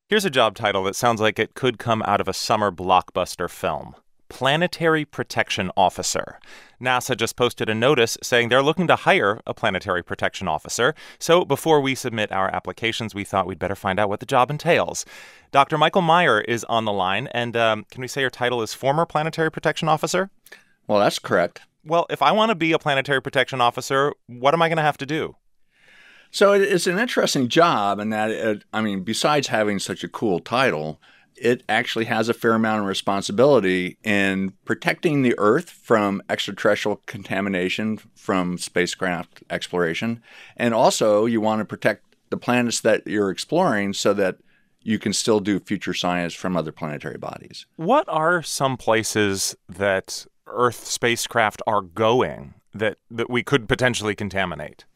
Here's a job title that sounds like it could come out of a summer blockbuster film. Planetary Protection Officer. NASA just posted a notice saying they're looking to hire a planetary protection officer. So before we submit our applications, we thought we'd better find out what the job entails. Dr. Michael Meyer is on the line. And can we say your title is former planetary protection officer? Well, that's correct. Well, if I want to be a planetary protection officer, what am I going to have to do? So it's an interesting job in that, besides having such a cool title, it actually has a fair amount of responsibility in protecting the Earth from extraterrestrial contamination from spacecraft exploration. And also, you want to protect the planets that you're exploring so that you can still do future science from other planetary bodies. What are some places that Earth spacecraft are going that we could potentially contaminate?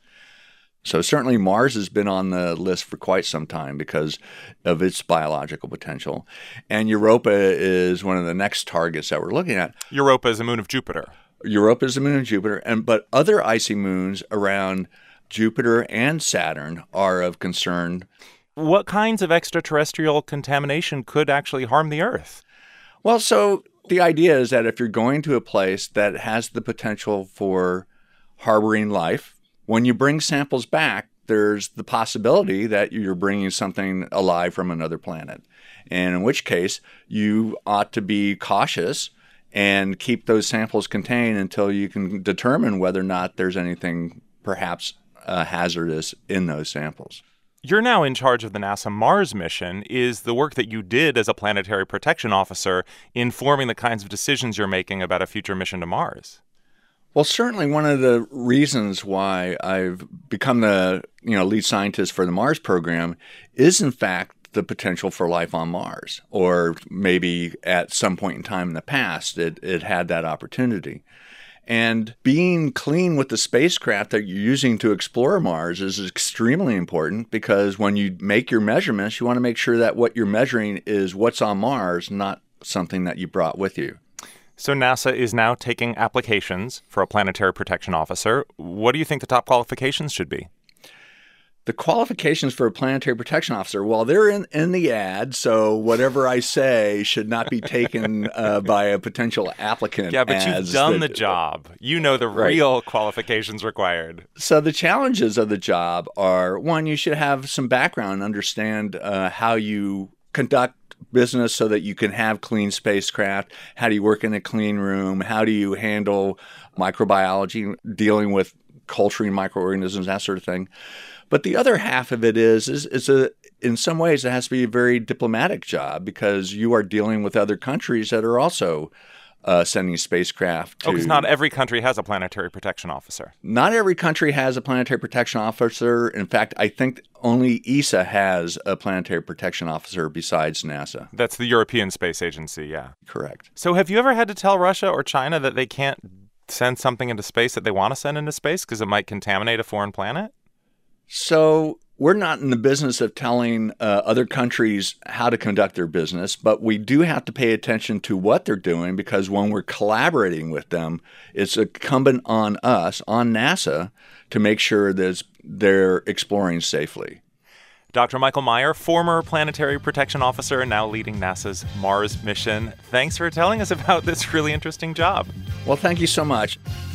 So certainly Mars has been on the list for quite some time because of its biological potential. And Europa is one of the next targets that we're looking at. Europa is a moon of Jupiter. Europa is a moon of Jupiter, but other icy moons around Jupiter and Saturn are of concern. What kinds of extraterrestrial contamination could actually harm the Earth? Well, so the idea is that if you're going to a place that has the potential for harboring life, when you bring samples back, there's the possibility that you're bringing something alive from another planet, and in which case you ought to be cautious and keep those samples contained until you can determine whether or not there's anything perhaps hazardous in those samples. You're now in charge of the NASA Mars mission. Is the work that you did as a planetary protection officer informing the kinds of decisions you're making about a future mission to Mars? Well, certainly one of the reasons why I've become the lead scientist for the Mars program is, in fact, the potential for life on Mars, or maybe at some point in time in the past it had that opportunity. And being clean with the spacecraft that you're using to explore Mars is extremely important because when you make your measurements, you want to make sure that what you're measuring is what's on Mars, not something that you brought with you. So NASA is now taking applications for a planetary protection officer. What do you think the top qualifications should be? The qualifications for a planetary protection officer, well, they're in the ad, so whatever I say should not be taken by a potential applicant. Yeah, but you've done the job. You know the real qualifications required. So the challenges of the job are, one, you should have some background, understand how you conduct business so that you can have clean spacecraft. How do you work in a clean room? How do you handle microbiology, dealing with culturing microorganisms, that sort of thing? But the other half of it is in some ways it has to be a very diplomatic job because you are dealing with other countries that are also sending spacecraft to... because not every country has a planetary protection officer. Not every country has a planetary protection officer. In fact, I think only ESA has a planetary protection officer besides NASA. That's the European Space Agency, yeah. Correct. So have you ever had to tell Russia or China that they can't send something into space that they want to send into space because it might contaminate a foreign planet? So we're not in the business of telling other countries how to conduct their business, but we do have to pay attention to what they're doing because when we're collaborating with them, it's incumbent on us, on NASA, to make sure that they're exploring safely. Dr. Michael Meyer, former planetary protection officer, now leading NASA's Mars mission. Thanks for telling us about this really interesting job. Well, thank you so much.